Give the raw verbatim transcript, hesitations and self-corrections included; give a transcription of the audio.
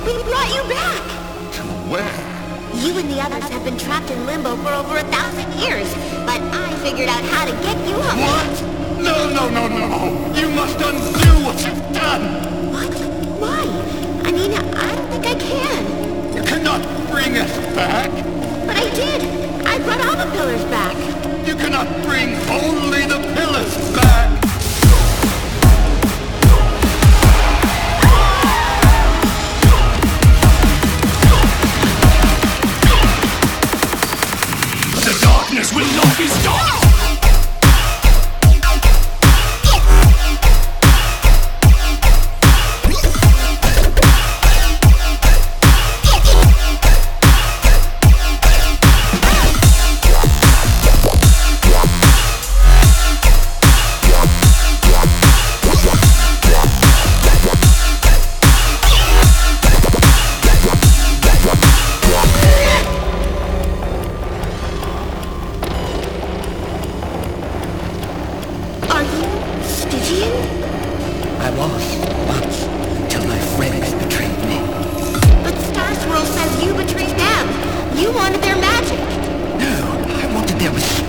We brought you back! To where? You and the others have been trapped in limbo for over a thousand years, but I figured out how to get you home. What? No, no, no, no! You must undo what you've done! What? Why? I mean, I don't think I can. You cannot bring us back! But I did! I brought all the pillars back! You cannot bring only the pillars back! The darkness will not be stopped! I was, once, until my friends betrayed me. But Star Swirl says you betrayed them. You wanted their magic. No, I wanted their respect.